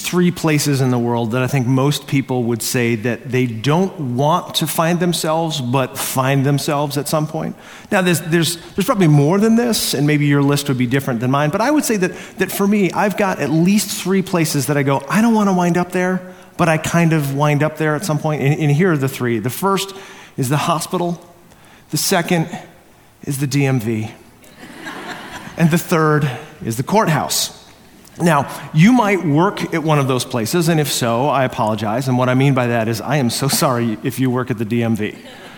three places in the world that I think most people would say that they don't want to find themselves, but find themselves at some point. Now, there's probably more than this, and maybe your list would be different than mine, but I would say that for me, I've got at least three places that I go, I don't want to wind up there, but I kind of wind up there at some point. And here are the three. The first is the hospital. The second is the DMV. And the third is the courthouse. Now, you might work at one of those places, and if so, I apologize. And what I mean by that is I am so sorry if you work at the DMV.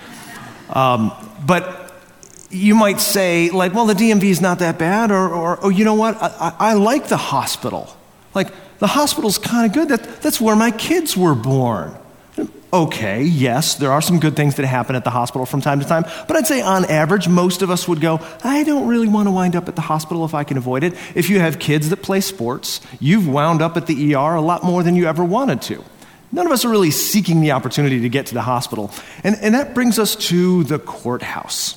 But you might say, like, well, the DMV is not that bad, or oh, you know what? I like the hospital. Like, the hospital's kind of good. That's where my kids were born. Okay, yes, there are some good things that happen at the hospital from time to time, but I'd say on average, most of us would go, I don't really want to wind up at the hospital if I can avoid it. If you have kids that play sports, you've wound up at the ER a lot more than you ever wanted to. None of us are really seeking the opportunity to get to the hospital. And that brings us to the courthouse.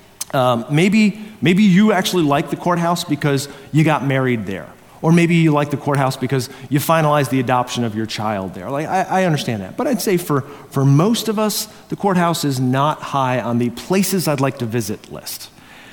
Maybe you actually like the courthouse because you got married there. Or maybe you like the courthouse because you finalized the adoption of your child there. Like, I understand that. But I'd say for most of us, the courthouse is not high on the places I'd like to visit list.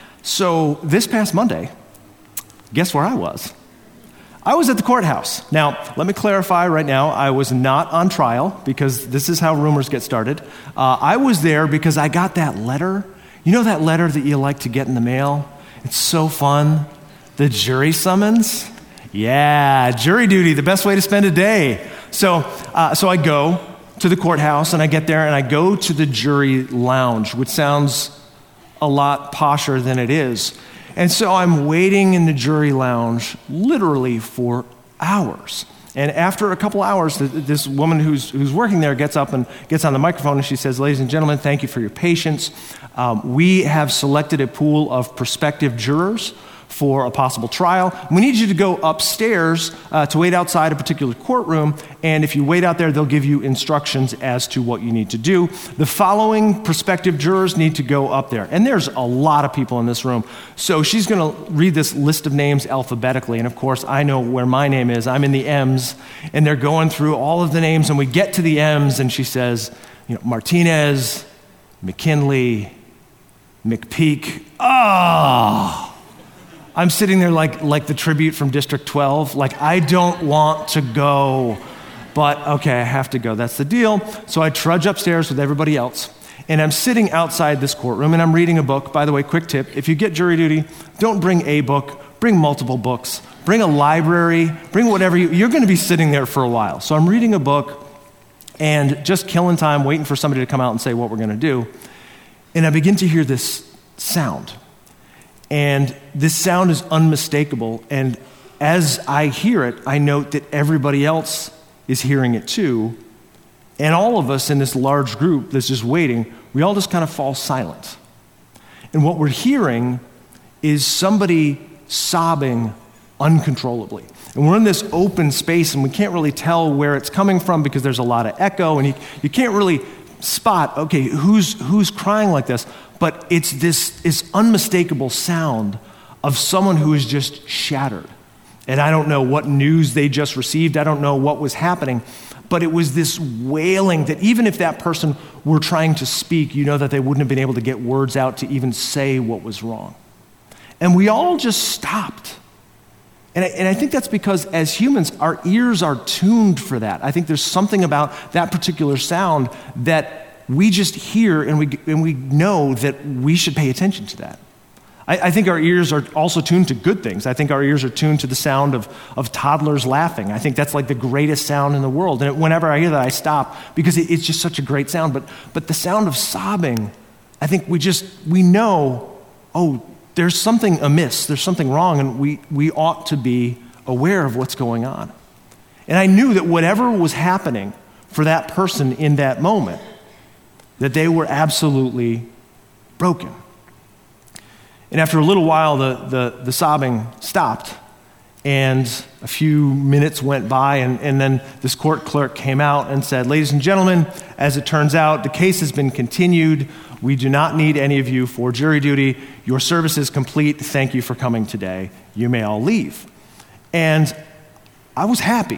So this past Monday, guess where I was? I was at the courthouse. Now, let me clarify right now, I was not on trial because this is how rumors get started. I was there because I got that letter. You know that letter that you like to get in the mail? It's so fun. The jury summons. Yeah, jury duty, the best way to spend a day. So I go to the courthouse, and I get there, and I go to the jury lounge, which sounds a lot posher than it is. And so I'm waiting in the jury lounge literally for hours. And after a couple hours, this woman who's working there gets up and gets on the microphone, and she says, ladies and gentlemen, thank you for your patience. We have selected a pool of prospective jurors for a possible trial. We need you to go upstairs to wait outside a particular courtroom, and if you wait out there, they'll give you instructions as to what you need to do. The following prospective jurors need to go up there, and there's a lot of people in this room. So she's going to read this list of names alphabetically, and of course, I know where my name is. I'm in the M's, and they're going through all of the names, and we get to the M's, and she says, Martinez, McKinley, McPeak. I'm sitting there like the tribute from District 12, like I don't want to go, but okay, I have to go. That's the deal. So I trudge upstairs with everybody else, and I'm sitting outside this courtroom, and I'm reading a book. By the way, quick tip, if you get jury duty, don't bring a book, bring multiple books. Bring a library, bring whatever you're going to be sitting there for a while. So I'm reading a book and just killing time, waiting for somebody to come out and say what we're going to do. And I begin to hear this sound. And this sound is unmistakable, and as I hear it, I note that everybody else is hearing it too, and all of us in this large group that's just waiting, we all just kind of fall silent. And what we're hearing is somebody sobbing uncontrollably. And we're in this open space, and we can't really tell where it's coming from because there's a lot of echo, and you can't really spot, okay, who's crying like this? But it's this unmistakable sound of someone who is just shattered. And I don't know what news they just received. I don't know what was happening. But it was this wailing that even if that person were trying to speak, you know that they wouldn't have been able to get words out to even say what was wrong. And we all just stopped. And I think that's because as humans, our ears are tuned for that. I think there's something about that particular sound that we just hear, and we know that we should pay attention to that. I think our ears are also tuned to good things. I think our ears are tuned to the sound of toddlers laughing. I think that's like the greatest sound in the world. And whenever I hear that, I stop because it's just such a great sound. But the sound of sobbing, I think we know, oh, there's something amiss, there's something wrong, and we ought to be aware of what's going on. And I knew that whatever was happening for that person in that moment, that they were absolutely broken. And after a little while, the sobbing stopped, and a few minutes went by, and then this court clerk came out and said, ladies and gentlemen, as it turns out, the case has been continued. We do not need any of you for jury duty. Your service is complete. Thank you for coming today. You may all leave. And I was happy.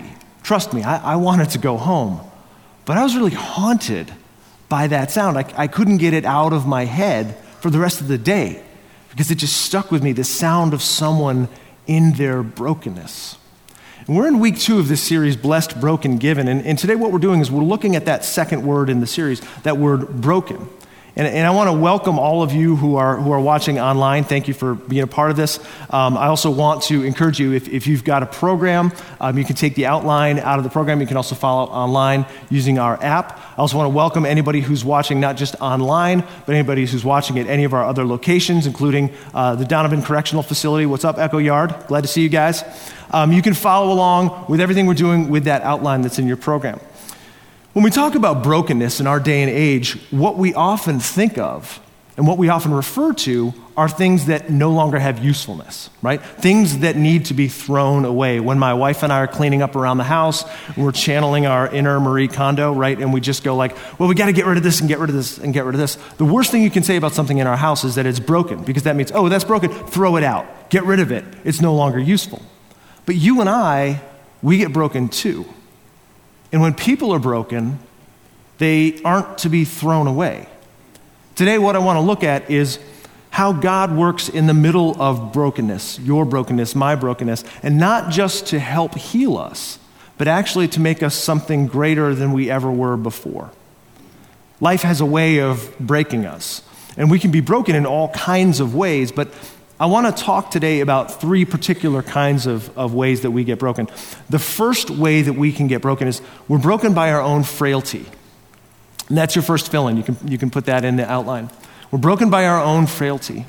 Trust me, I wanted to go home. But I was really haunted by that sound. I couldn't get it out of my head for the rest of the day because it just stuck with me, the sound of someone in their brokenness. And we're in week 2 of this series, Blessed, Broken, Given. And today what we're doing is we're looking at that second word in the series, that word broken. And I want to welcome all of you who are watching online. Thank you for being a part of this. I also want to encourage you, if you've got a program, you can take the outline out of the program. You can also follow online using our app. I also want to welcome anybody who's watching not just online, but anybody who's watching at any of our other locations, including the Donovan Correctional Facility. What's up, Echo Yard? Glad to see you guys. You can follow along with everything we're doing with that outline that's in your program. When we talk about brokenness in our day and age, what we often think of and what we often refer to are things that no longer have usefulness, right? Things that need to be thrown away. When my wife and I are cleaning up around the house, we're channeling our inner Marie Kondo, right? And we just go like, well, we got to get rid of this and get rid of this and get rid of this. The worst thing you can say about something in our house is that it's broken, because that means, oh, that's broken, throw it out, get rid of it. It's no longer useful. But you and I, we get broken too. And when people are broken, they aren't to be thrown away. Today, what I want to look at is how God works in the middle of brokenness, your brokenness, my brokenness, and not just to help heal us, but actually to make us something greater than we ever were before. Life has a way of breaking us, and we can be broken in all kinds of ways, but I want to talk today about 3 particular kinds of ways that we get broken. The first way that we can get broken is we're broken by our own frailty. And that's your first fill-in. You can put that in the outline. We're broken by our own frailty.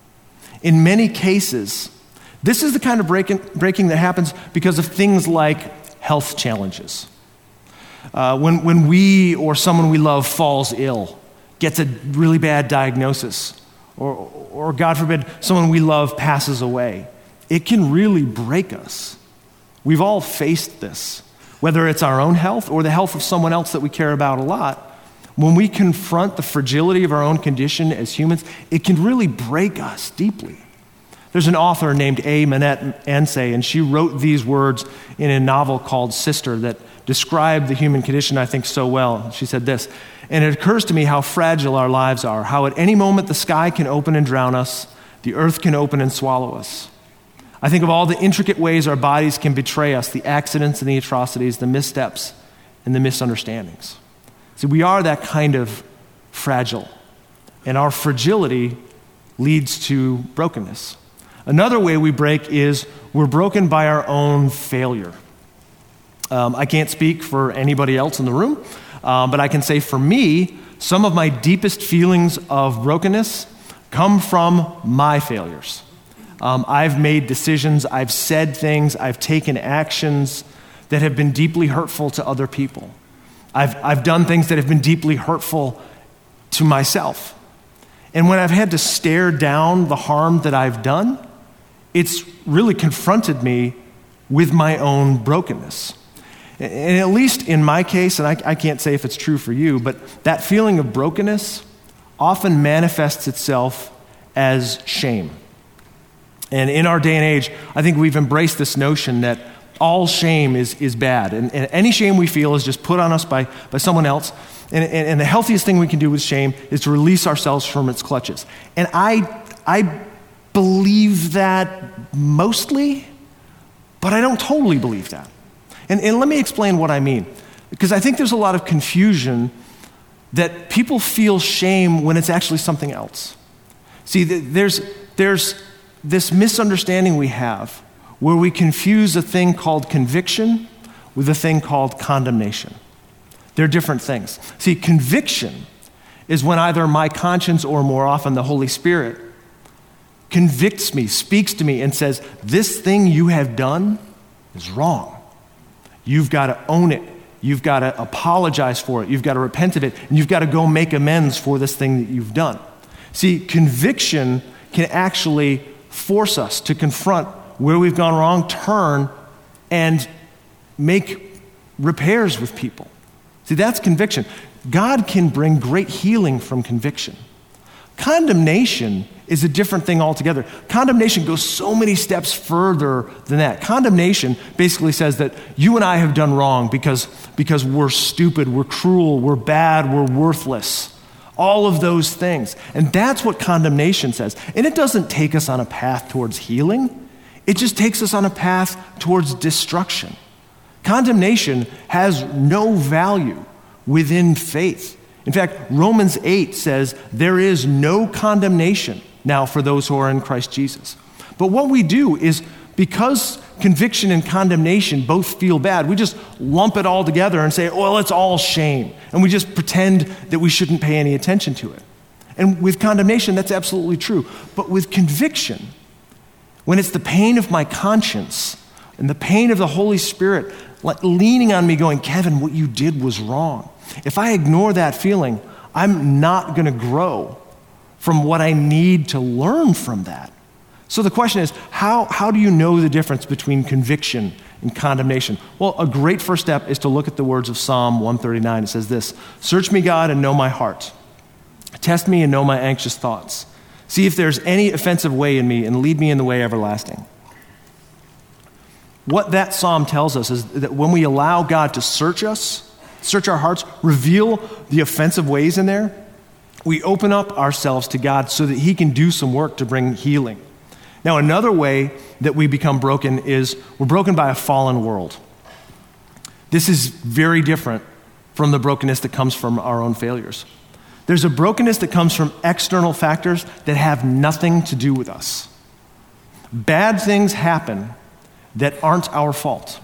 In many cases, this is the kind of breaking that happens because of things like health challenges. When we or someone we love falls ill, gets a really bad diagnosis, or God forbid, someone we love passes away, it can really break us. We've all faced this, whether it's our own health or the health of someone else that we care about a lot. When we confront the fragility of our own condition as humans, it can really break us deeply. There's an author named A. Manette Ansay, and she wrote these words in a novel called Sister that describe the human condition, I think, so well. She said this, "And it occurs to me how fragile our lives are, how at any moment the sky can open and drown us, the earth can open and swallow us. I think of all the intricate ways our bodies can betray us, the accidents and the atrocities, the missteps and the misunderstandings." See, we are that kind of fragile, and our fragility leads to brokenness. Another way we break is we're broken by our own failure. I can't speak for anybody else in the room, but I can say for me, some of my deepest feelings of brokenness come from my failures. I've made decisions, I've said things, I've taken actions that have been deeply hurtful to other people. I've done things that have been deeply hurtful to myself. And when I've had to stare down the harm that I've done, it's really confronted me with my own brokenness. And at least in my case, and I can't say if it's true for you, but that feeling of brokenness often manifests itself as shame. And in our day and age, I think we've embraced this notion that all shame is bad. And any shame we feel is just put on us by someone else. And the healthiest thing we can do with shame is to release ourselves from its clutches. And I believe that mostly, but I don't totally believe that. And let me explain what I mean. Because I think there's a lot of confusion that people feel shame when it's actually something else. See, there's this misunderstanding we have where we confuse a thing called conviction with a thing called condemnation. They're different things. See, conviction is when either my conscience or more often the Holy Spirit convicts me, speaks to me, and says, this thing you have done is wrong. You've got to own it. You've got to apologize for it. You've got to repent of it. And you've got to go make amends for this thing that you've done. See, conviction can actually force us to confront where we've gone wrong, turn, and make repairs with people. See, that's conviction. God can bring great healing from conviction. Condemnation is a different thing altogether. Condemnation goes so many steps further than that. Condemnation basically says that you and I have done wrong because we're stupid, we're cruel, we're bad, we're worthless. All of those things. And that's what condemnation says. And it doesn't take us on a path towards healing. It just takes us on a path towards destruction. Condemnation has no value within faith. In fact, Romans 8 says there is no condemnation now for those who are in Christ Jesus. But what we do is, because conviction and condemnation both feel bad, we just lump it all together and say, well, it's all shame. And we just pretend that we shouldn't pay any attention to it. And with condemnation, that's absolutely true. But with conviction, when it's the pain of my conscience and the pain of the Holy Spirit like leaning on me going, Kevin, what you did was wrong. If I ignore that feeling, I'm not going to grow from what I need to learn from that. So the question is, how do you know the difference between conviction and condemnation? Well, a great first step is to look at the words of Psalm 139. It says this: "Search me, God, and know my heart. Test me and know my anxious thoughts. See if there's any offensive way in me, and lead me in the way everlasting." What that psalm tells us is that when we allow God to search us, search our hearts, reveal the offensive ways in there, we open up ourselves to God so that he can do some work to bring healing. Now, another way that we become broken is we're broken by a fallen world. This is very different from the brokenness that comes from our own failures. There's a brokenness that comes from external factors that have nothing to do with us. Bad things happen that aren't our fault.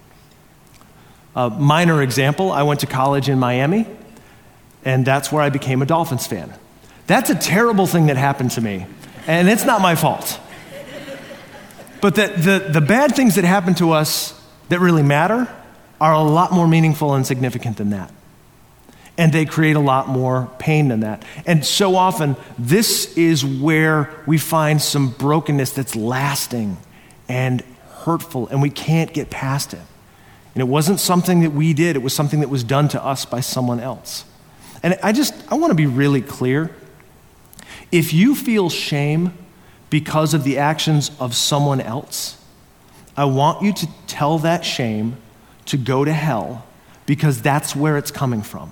A minor example, I went to college in Miami, and that's where I became a Dolphins fan. That's a terrible thing that happened to me, and it's not my fault. But the bad things that happen to us that really matter are a lot more meaningful and significant than that. And they create a lot more pain than that. And so often, this is where we find some brokenness that's lasting and hurtful, and we can't get past it. And it wasn't something that we did, it was something that was done to us by someone else. And I want to be really clear. If you feel shame because of the actions of someone else, I want you to tell that shame to go to hell, because that's where it's coming from.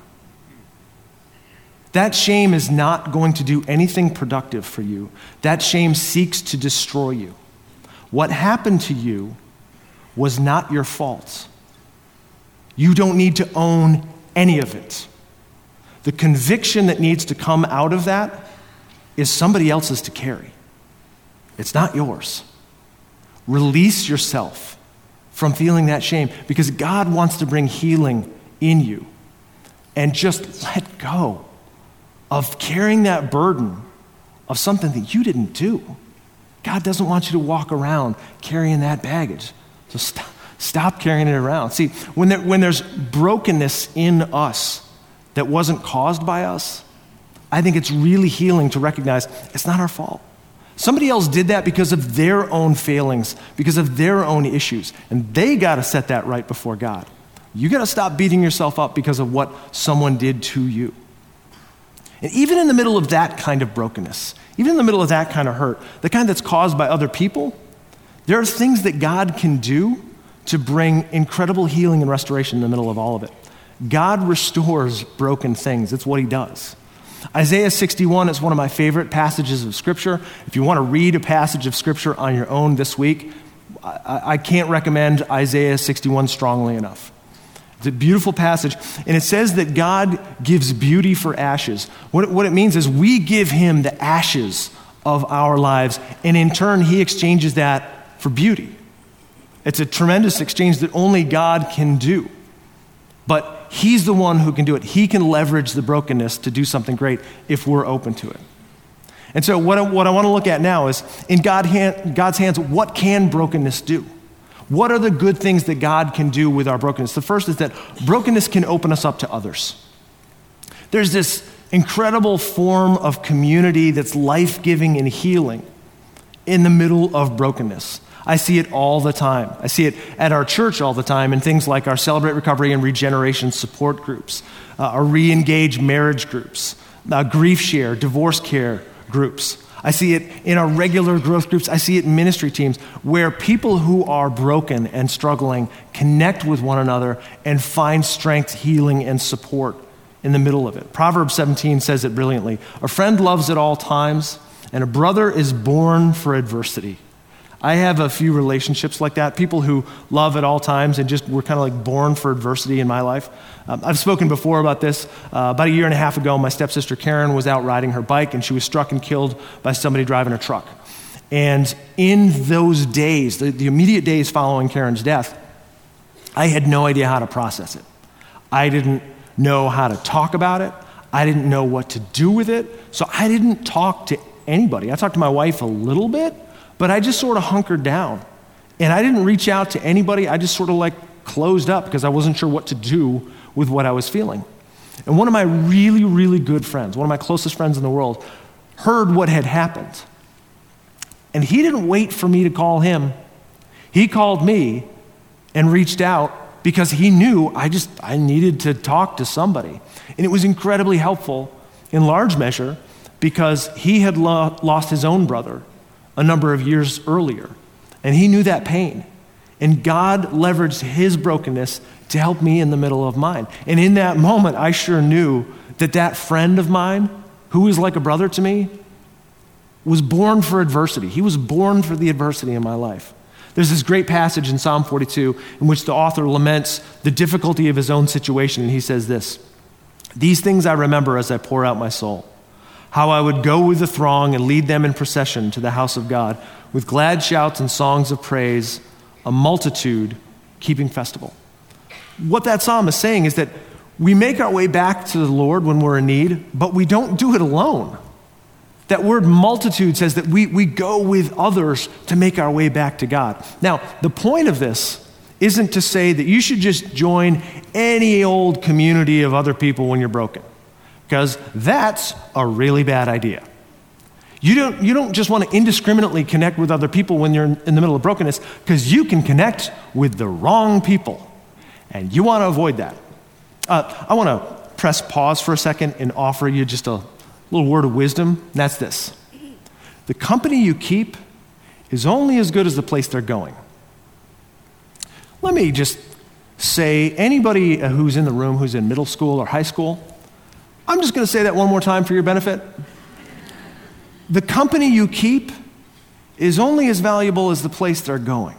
That shame is not going to do anything productive for you. That shame seeks to destroy you. What happened to you was not your fault. You don't need to own any of it. The conviction that needs to come out of that is somebody else's to carry. It's not yours. Release yourself from feeling that shame, because God wants to bring healing in you. And just let go of carrying that burden of something that you didn't do. God doesn't want you to walk around carrying that baggage. So stop carrying it around. See, when there's brokenness in us that wasn't caused by us, I think it's really healing to recognize it's not our fault. Somebody else did that because of their own failings, because of their own issues, and they got to set that right before God. You got to stop beating yourself up because of what someone did to you. And even in the middle of that kind of brokenness, even in the middle of that kind of hurt, the kind that's caused by other people, there are things that God can do to bring incredible healing and restoration in the middle of all of it. God restores broken things. It's what he does. Isaiah 61 is one of my favorite passages of Scripture. If you want to read a passage of Scripture on your own this week, I can't recommend Isaiah 61 strongly enough. It's a beautiful passage, and it says that God gives beauty for ashes. What it means is we give him the ashes of our lives, and in turn, he exchanges that for beauty. It's a tremendous exchange that only God can do. But he's the one who can do it. He can leverage the brokenness to do something great if we're open to it. And so what I want to look at now is, in God's hands, what can brokenness do? What are the good things that God can do with our brokenness? The first is that brokenness can open us up to others. There's this incredible form of community that's life-giving and healing in the middle of brokenness. I see it all the time. I see it at our church all the time in things like our Celebrate Recovery and Regeneration support groups, our Re-Engage marriage groups, grief share, divorce care, groups. I see it in our regular growth groups. I see it in ministry teams where people who are broken and struggling connect with one another and find strength, healing, and support in the middle of it. Proverbs 17 says it brilliantly. A friend loves at all times, and a brother is born for adversity. I have a few relationships like that, people who love at all times and just were kind of like born for adversity in my life. I've spoken before about this. About a year and a half ago, my stepsister Karen was out riding her bike and she was struck and killed by somebody driving a truck. And in those days, the immediate days following Karen's death, I had no idea how to process it. I didn't know how to talk about it. I didn't know what to do with it. So I didn't talk to anybody. I talked to my wife a little bit, but I just sort of hunkered down. And I didn't reach out to anybody. I just sort of like closed up because I wasn't sure what to do with what I was feeling. And one of my really, really good friends, one of my closest friends in the world, heard what had happened. And he didn't wait for me to call him. He called me and reached out because he knew I needed to talk to somebody. And it was incredibly helpful in large measure because he had lost his own brother a number of years earlier. And he knew that pain. And God leveraged his brokenness to help me in the middle of mine. And in that moment, I sure knew that friend of mine, who was like a brother to me, was born for adversity. He was born for the adversity in my life. There's this great passage in Psalm 42 in which the author laments the difficulty of his own situation. And he says this, "These things I remember as I pour out my soul, how I would go with the throng and lead them in procession to the house of God with glad shouts and songs of praise, a multitude keeping festival." What that psalm is saying is that we make our way back to the Lord when we're in need, but we don't do it alone. That word multitude says that we go with others to make our way back to God. Now, the point of this isn't to say that you should just join any old community of other people when you're broken, because that's a really bad idea. You don't just want to indiscriminately connect with other people when you're in the middle of brokenness, because you can connect with the wrong people, and you want to avoid that. I want to press pause for a second and offer you just a little word of wisdom, and that's this. The company you keep is only as good as the place they're going. Let me just say, anybody who's in the room who's in middle school or high school, I'm just going to say that one more time for your benefit. The company you keep is only as valuable as the place they're going.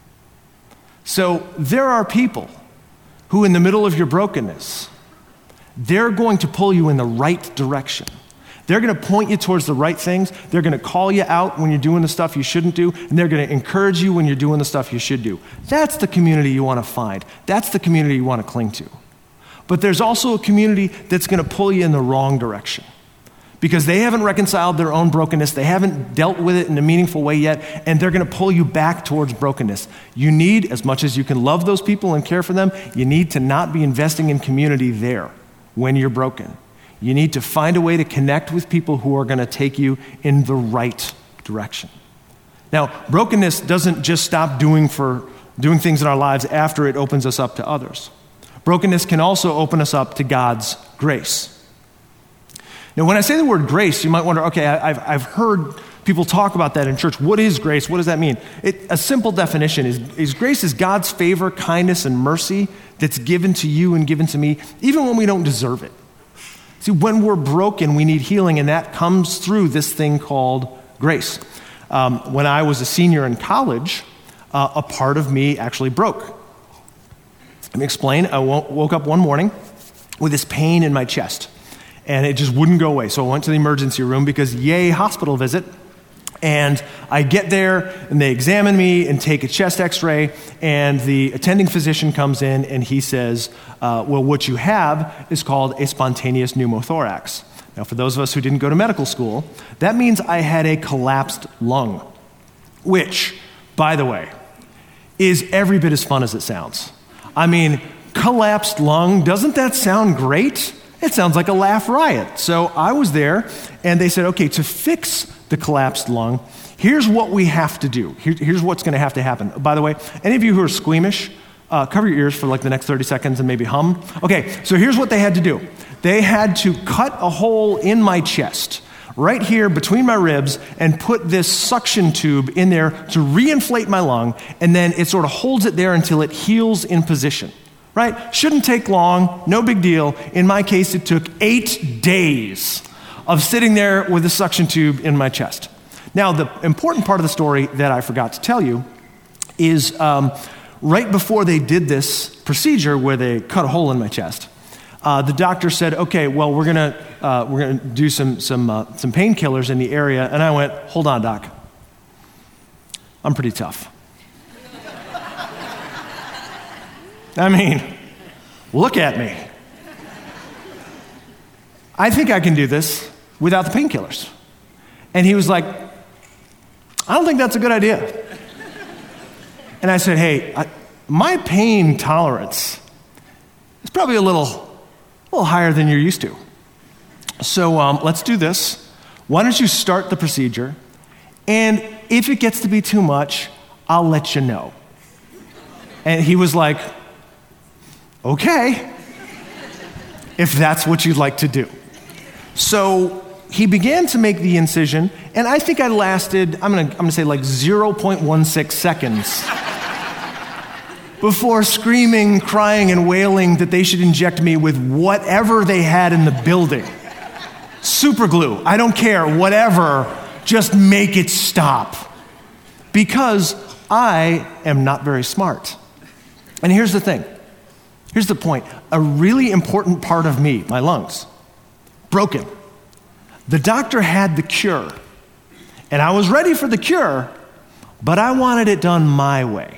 So there are people who, in the middle of your brokenness, they're going to pull you in the right direction. They're going to point you towards the right things. They're going to call you out when you're doing the stuff you shouldn't do, and they're going to encourage you when you're doing the stuff you should do. That's the community you want to find. That's the community you want to cling to. But there's also a community that's going to pull you in the wrong direction because they haven't reconciled their own brokenness. They haven't dealt with it in a meaningful way yet, and they're going to pull you back towards brokenness. You need, as much as you can love those people and care for them, you need to not be investing in community there when you're broken. You need to find a way to connect with people who are going to take you in the right direction. Now, brokenness doesn't just stop doing things in our lives after it opens us up to others. Brokenness can also open us up to God's grace. Now, when I say the word grace, you might wonder, okay, I've heard people talk about that in church. What is grace? What does that mean? A simple definition is grace is God's favor, kindness, and mercy that's given to you and given to me, even when we don't deserve it. See, when we're broken, we need healing, and that comes through this thing called grace. When I was a senior in college, a part of me actually broke. Let me explain. I woke up one morning with this pain in my chest, and it just wouldn't go away. So I went to the emergency room because, yay, hospital visit. And I get there, and they examine me and take a chest x-ray, and the attending physician comes in, and he says, well, what you have is called a spontaneous pneumothorax. Now, for those of us who didn't go to medical school, that means I had a collapsed lung, which, by the way, is every bit as fun as it sounds. I mean, collapsed lung, doesn't that sound great? It sounds like a laugh riot. So I was there, and they said, okay, to fix the collapsed lung, here's what we have to do. Here's what's going to have to happen. By the way, any of you who are squeamish, cover your ears for like the next 30 seconds and maybe hum. Okay, so here's what they had to do. They had to cut a hole in my chest right here between my ribs and put this suction tube in there to reinflate my lung, and then it sort of holds it there until it heals in position, right? Shouldn't take long, no big deal. In my case, it took 8 days of sitting there with a suction tube in my chest. Now, the important part of the story that I forgot to tell you is right before they did this procedure where they cut a hole in my chest, the doctor said, "Okay, well, we're gonna do some painkillers in the area." And I went, "Hold on, doc. I'm pretty tough. I mean, look at me. I think I can do this without the painkillers." And he was like, "I don't think that's a good idea." And I said, "Hey, my pain tolerance is probably a little higher than you're used to. So let's do this. Why don't you start the procedure? And if it gets to be too much, I'll let you know." And he was like, "Okay, if that's what you'd like to do." So he began to make the incision, and I think I lasted, I'm gonna say like 0.16 seconds before screaming, crying, and wailing that they should inject me with whatever they had in the building. Super glue, I don't care, whatever, just make it stop. Because I am not very smart. And here's the thing, here's the point. A really important part of me, my lungs, broken. The doctor had the cure, and I was ready for the cure, but I wanted it done my way,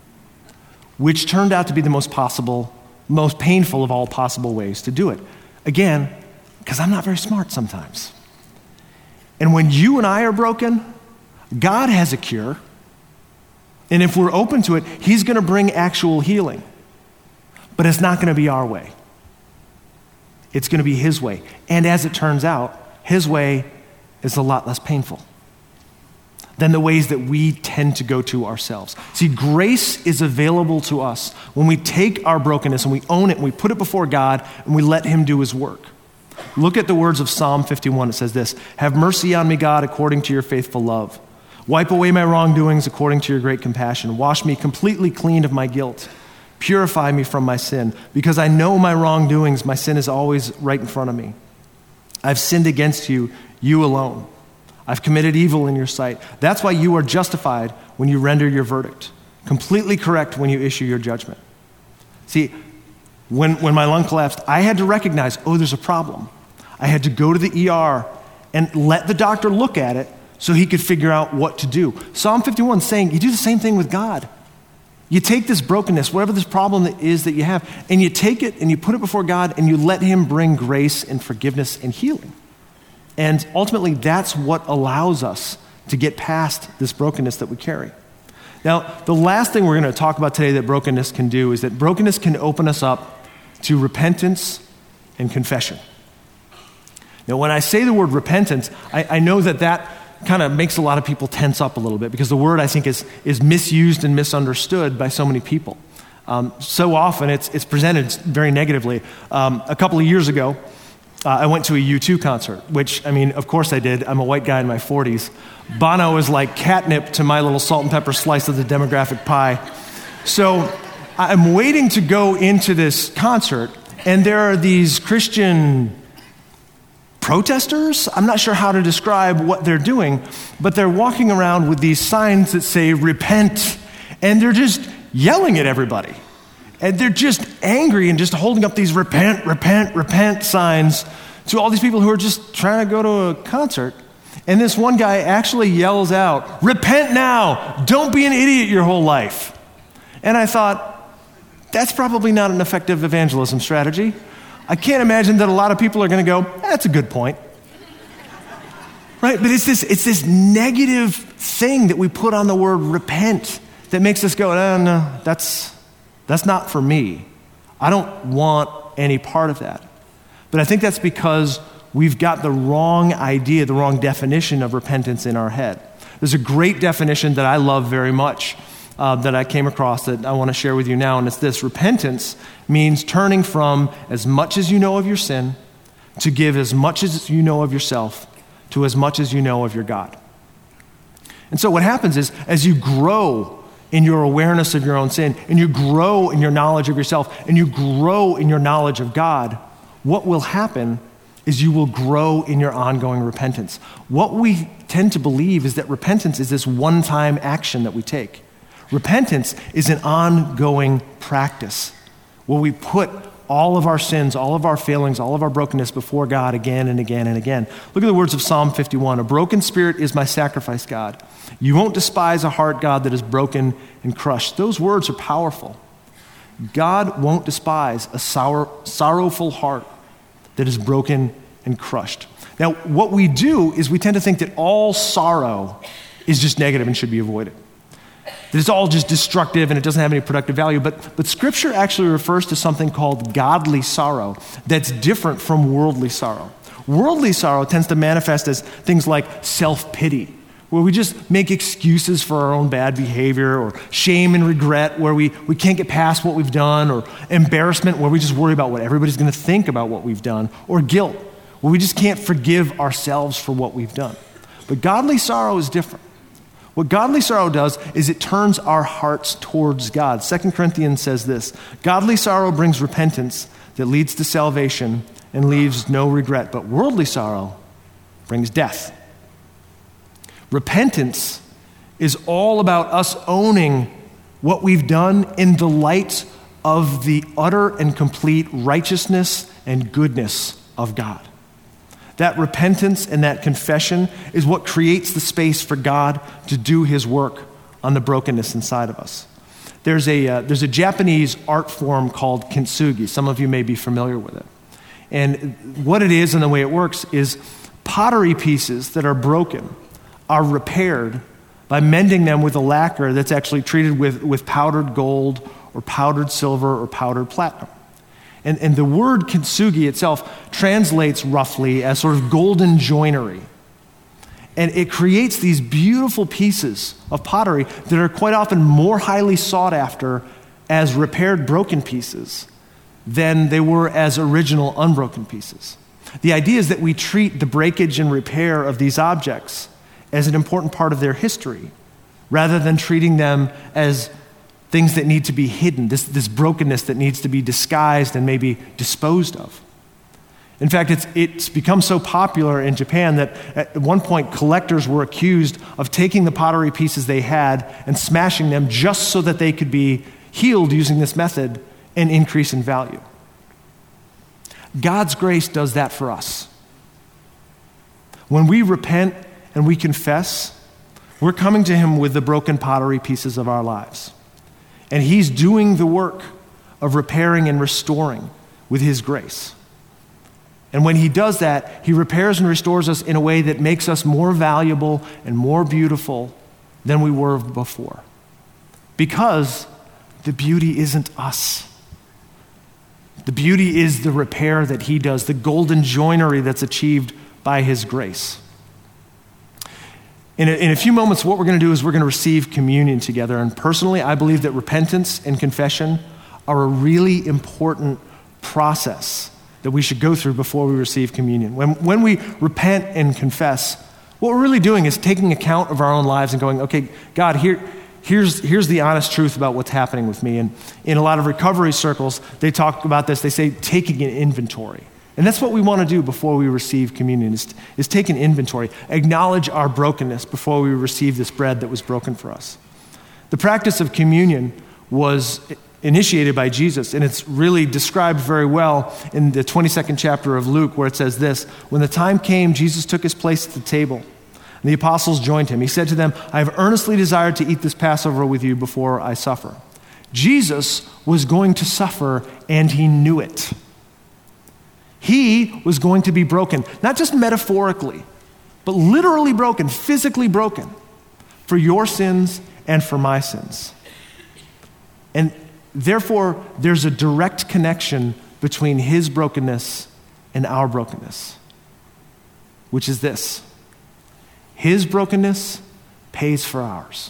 which turned out to be the most painful of all possible ways to do it. Again, because I'm not very smart sometimes. And when you and I are broken, God has a cure, and if we're open to it, He's going to bring actual healing. But it's not going to be our way. It's going to be His way. And as it turns out, His way is a lot less painful than the ways that we tend to go to ourselves. See, grace is available to us when we take our brokenness and we own it and we put it before God and we let Him do His work. Look at the words of Psalm 51. It says this, "Have mercy on me, God, according to your faithful love. Wipe away my wrongdoings according to your great compassion. Wash me completely clean of my guilt. Purify me from my sin. Because I know my wrongdoings, my sin is always right in front of me. I've sinned against you, you alone. I've committed evil in your sight. That's why you are justified when you render your verdict, completely correct when you issue your judgment." See, when my lung collapsed, I had to recognize, there's a problem. I had to go to the ER and let the doctor look at it so he could figure out what to do. Psalm 51 is saying you do the same thing with God. You take this brokenness, whatever this problem is that you have, and you take it and you put it before God and you let Him bring grace and forgiveness and healing. And ultimately, that's what allows us to get past this brokenness that we carry. Now, the last thing we're going to talk about today that brokenness can do is that brokenness can open us up to repentance and confession. Now, when I say the word repentance, I know that kind of makes a lot of people tense up a little bit because the word, I think, is misused and misunderstood by so many people. So often it's presented very negatively. A couple of years ago, I went to a U2 concert, which, of course I did. I'm a white guy in my 40s. Bono is like catnip to my little salt and pepper slice of the demographic pie. So I'm waiting to go into this concert, and there are these Christian protesters. I'm not sure how to describe what they're doing, but they're walking around with these signs that say, "Repent," and they're just yelling at everybody. And they're just angry and just holding up these "repent, repent, repent" signs to all these people who are just trying to go to a concert. And this one guy actually yells out, "Repent now! Don't be an idiot your whole life." And I thought, that's probably not an effective evangelism strategy. I can't imagine that a lot of people are going to go, "That's a good point." Right? But it's this negative thing that we put on the word repent that makes us go, no, that's not for me. I don't want any part of that. But I think that's because we've got the wrong idea, the wrong definition of repentance in our head. There's a great definition that I love very much that I came across that I want to share with you now, and it's this. Repentance means turning from as much as you know of your sin to give as much as you know of yourself to as much as you know of your God. And so what happens is, as you grow in your awareness of your own sin, and you grow in your knowledge of yourself, and you grow in your knowledge of God, what will happen is you will grow in your ongoing repentance. What we tend to believe is that repentance is this one-time action that we take. Repentance is an ongoing practice where we put all of our sins, all of our failings, all of our brokenness before God again and again and again. Look at the words of Psalm 51. A broken spirit is my sacrifice, God. You won't despise a heart, God, that is broken and crushed. Those words are powerful. God won't despise a sorrowful heart that is broken and crushed. Now, what we do is we tend to think that all sorrow is just negative and should be avoided. That it's all just destructive and it doesn't have any productive value. But Scripture actually refers to something called godly sorrow that's different from worldly sorrow. Worldly sorrow tends to manifest as things like self-pity, where we just make excuses for our own bad behavior, or shame and regret, where we can't get past what we've done, or embarrassment, where we just worry about what everybody's going to think about what we've done, or guilt, where we just can't forgive ourselves for what we've done. But godly sorrow is different. What godly sorrow does is it turns our hearts towards God. 2 Corinthians says this: godly sorrow brings repentance that leads to salvation and leaves no regret, but worldly sorrow brings death. Repentance is all about us owning what we've done in the light of the utter and complete righteousness and goodness of God. That repentance and that confession is what creates the space for God to do his work on the brokenness inside of us. There's a Japanese art form called kintsugi. Some of you may be familiar with it. And what it is and the way it works is pottery pieces that are broken are repaired by mending them with a lacquer that's actually treated with powdered gold or powdered silver or powdered platinum. And the word kintsugi itself translates roughly as sort of golden joinery. And it creates these beautiful pieces of pottery that are quite often more highly sought after as repaired broken pieces than they were as original unbroken pieces. The idea is that we treat the breakage and repair of these objects as an important part of their history, rather than treating them as things that need to be hidden, this brokenness that needs to be disguised and maybe disposed of. In fact, it's become so popular in Japan that at one point collectors were accused of taking the pottery pieces they had and smashing them just so that they could be healed using this method and increase in value. God's grace does that for us. When we repent and we confess, we're coming to him with the broken pottery pieces of our lives. And he's doing the work of repairing and restoring with his grace. And when he does that, he repairs and restores us in a way that makes us more valuable and more beautiful than we were before. Because the beauty isn't us. The beauty is the repair that he does, the golden joinery that's achieved by his grace. In a few moments, what we're going to do is we're going to receive communion together. And personally, I believe that repentance and confession are a really important process that we should go through before we receive communion. When we repent and confess, what we're really doing is taking account of our own lives and going, okay, God, here's the honest truth about what's happening with me. And in a lot of recovery circles, they talk about this. They say taking an inventory. And that's what we want to do before we receive communion, is take an inventory, acknowledge our brokenness before we receive this bread that was broken for us. The practice of communion was initiated by Jesus, and it's really described very well in the 22nd chapter of Luke, where it says this: when the time came, Jesus took his place at the table, and the apostles joined him. He said to them, I have earnestly desired to eat this Passover with you before I suffer. Jesus was going to suffer, and he knew it. He was going to be broken, not just metaphorically, but literally broken, physically broken, for your sins and for my sins. And therefore, there's a direct connection between his brokenness and our brokenness, which is this: his brokenness pays for ours.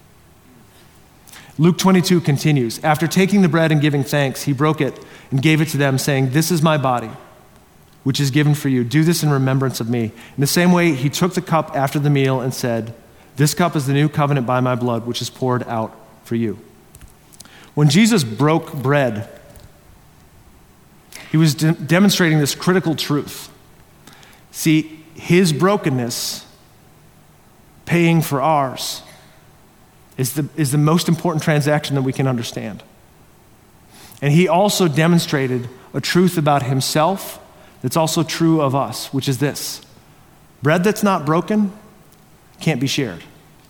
Luke 22 continues. After taking the bread and giving thanks, he broke it and gave it to them, saying, this is my body, which is given for you. Do this in remembrance of me. In the same way, he took the cup after the meal and said, this cup is the new covenant by my blood, which is poured out for you. When Jesus broke bread, he was demonstrating this critical truth. See, his brokenness, paying for ours, is the most important transaction that we can understand. And he also demonstrated a truth about himself that's also true of us, which is this: bread that's not broken can't be shared.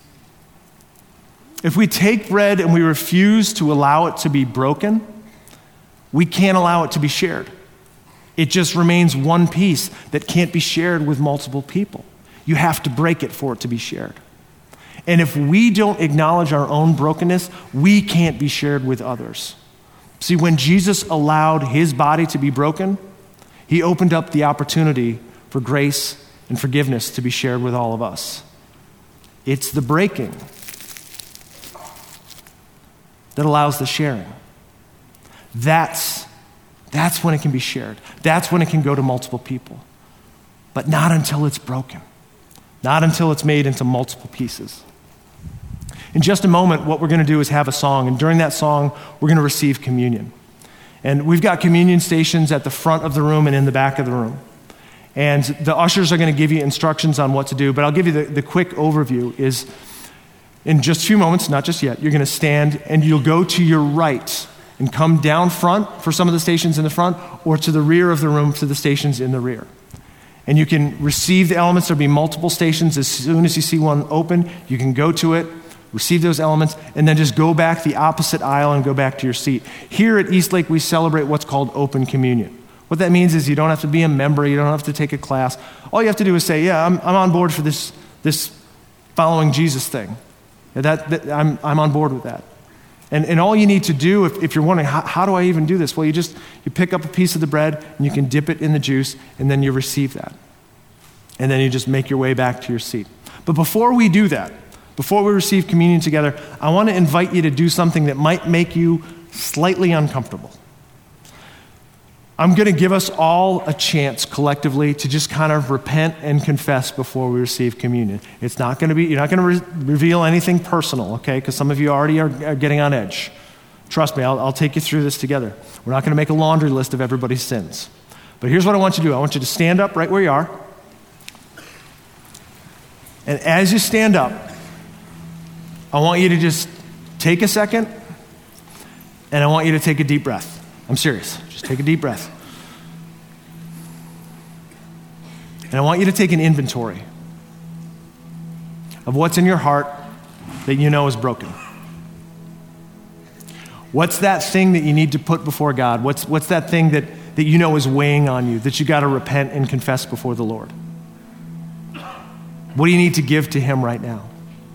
If we take bread and we refuse to allow it to be broken, we can't allow it to be shared. It just remains one piece that can't be shared with multiple people. You have to break it for it to be shared. And if we don't acknowledge our own brokenness, we can't be shared with others. See, when Jesus allowed his body to be broken, he opened up the opportunity for grace and forgiveness to be shared with all of us. It's the breaking that allows the sharing. That's when it can be shared. That's when it can go to multiple people. But not until it's broken. Not until it's made into multiple pieces. In just a moment, what we're going to do is have a song, and during that song, we're going to receive communion. And we've got communion stations at the front of the room and in the back of the room. And the ushers are going to give you instructions on what to do, but I'll give you the quick overview is, in just a few moments, not just yet, you're going to stand and you'll go to your right and come down front for some of the stations in the front, or to the rear of the room to the stations in the rear. And you can receive the elements. There'll be multiple stations. As soon as you see one open, you can go to it, receive those elements, and then just go back the opposite aisle and go back to your seat. Here at Eastlake, we celebrate what's called open communion. What that means is you don't have to be a member, you don't have to take a class. All you have to do is say, yeah, I'm on board for this following Jesus thing. I'm on board with that. And all you need to do, if you're wondering, how do I even do this? Well, you pick up a piece of the bread, and you can dip it in the juice, and then you receive that. And then you just make your way back to your seat. But before we do that, before we receive communion together, I want to invite you to do something that might make you slightly uncomfortable. I'm going to give us all a chance collectively to just kind of repent and confess before we receive communion. It's not going to be, you're not going to reveal anything personal, okay? Because some of you already are getting on edge. Trust me, I'll take you through this together. We're not going to make a laundry list of everybody's sins. But here's what I want you to do. I want you to stand up right where you are. And as you stand up, I want you to just take a second, and I want you to take a deep breath. I'm serious. Just take a deep breath. And I want you to take an inventory of what's in your heart that you know is broken. What's that thing that you need to put before God? What's that thing that you know is weighing on you, that you got to repent and confess before the Lord? What do you need to give to him right now?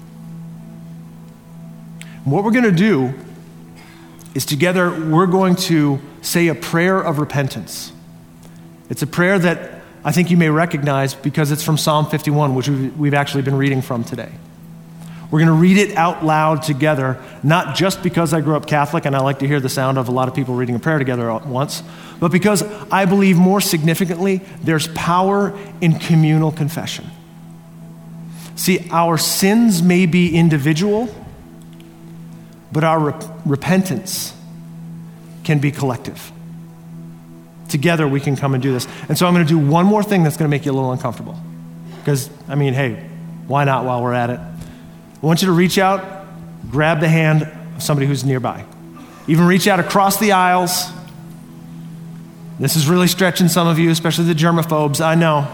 And what we're going to do is together we're going to say a prayer of repentance. It's a prayer that I think you may recognize because it's from Psalm 51, which we've actually been reading from today. We're going to read it out loud together, not just because I grew up Catholic and I like to hear the sound of a lot of people reading a prayer together at once, but because I believe more significantly there's power in communal confession. See, our sins may be individual, but our repentance can be collective. Together we can come and do this. And so I'm going to do one more thing that's going to make you a little uncomfortable. Because, hey, why not while we're at it? I want you to reach out, grab the hand of somebody who's nearby. Even reach out across the aisles. This is really stretching some of you, especially the germaphobes, I know.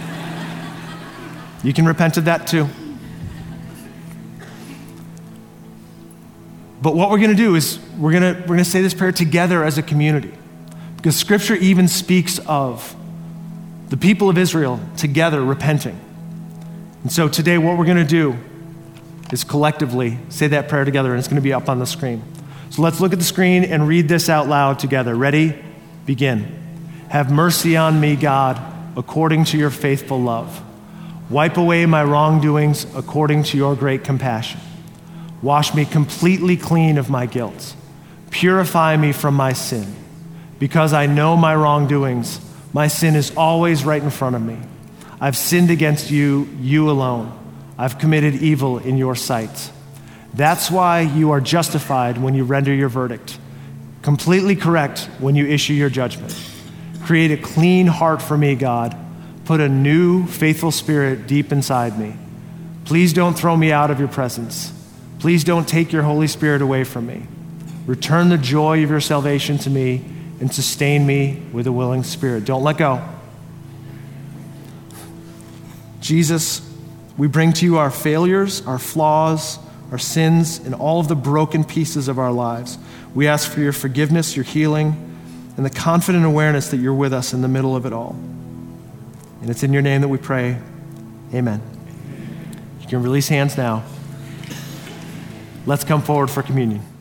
You can repent of that too. But what we're going to do is we're going to say this prayer together as a community. Because Scripture even speaks of the people of Israel together repenting. And so today what we're going to do is collectively say that prayer together, and it's going to be up on the screen. So let's look at the screen and read this out loud together. Ready? Begin. Have mercy on me, God, according to your faithful love. Wipe away my wrongdoings according to your great compassion. Wash me completely clean of my guilt. Purify me from my sin. Because I know my wrongdoings, My sin is always right in front of me. I've sinned against you, you alone. I've committed evil in your sight. That's why you are justified when you render your verdict, completely correct when you issue your judgment. Create a clean heart for me, God. Put a new, faithful spirit deep inside me. Please don't throw me out of your presence. Please don't take your Holy Spirit away from me. Return the joy of your salvation to me and sustain me with a willing spirit. Don't let go. Jesus, we bring to you our failures, our flaws, our sins, and all of the broken pieces of our lives. We ask for your forgiveness, your healing, and the confident awareness that you're with us in the middle of it all. And it's in your name that we pray. Amen. You can release hands now. Let's come forward for communion.